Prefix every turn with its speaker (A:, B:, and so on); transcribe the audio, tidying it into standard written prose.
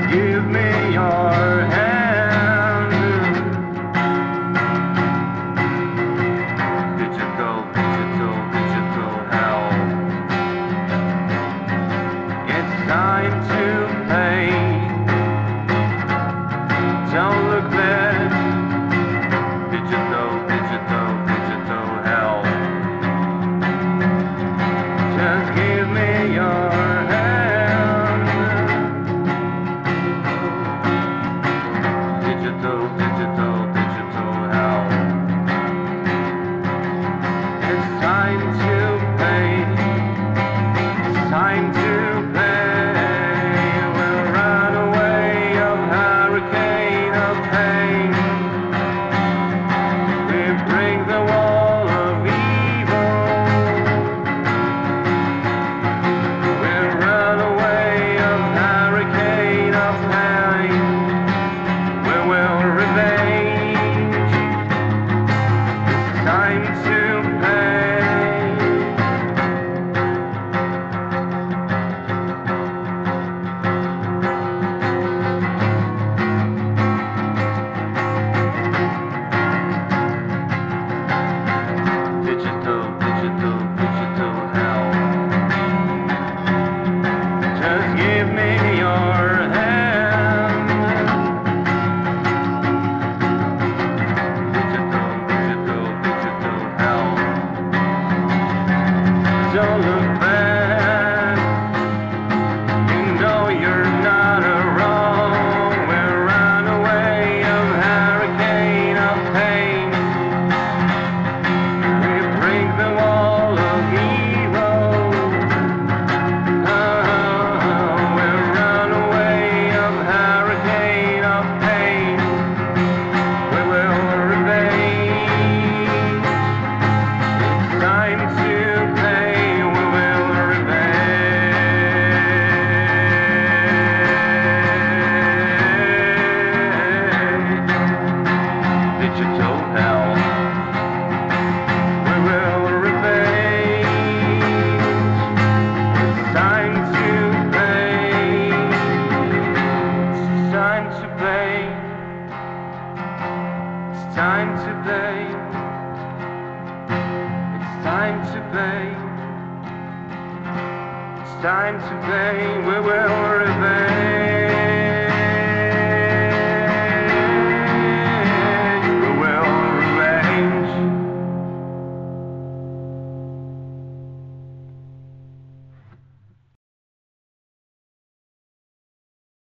A: give me your hand. Digital, digital, digital hell. It's time to pay. Don't look back. Digital, digital, digital hell. Just give me your hand. Digital, digital, digital hell. It's time to pay. It's time to pay. We'll run away of hurricane of pain. We break the wall of evil. We'll run away of hurricane of pain. We will revenge. It's time to pay. Digital, digital, digital hell. Just give me your hand. Digital, digital, digital hell. Don't look back. You know you're not wrong. We'll run away of hurricane of pain. We break the wall of evil. We'll run away of hurricane of pain. We will revenge. It's time to pay. We will revenge. Digital hell. We will revenge. It's time to pay. It's time to pay. It's time to pay. It's time to pay. It's time to pay. We will revenge.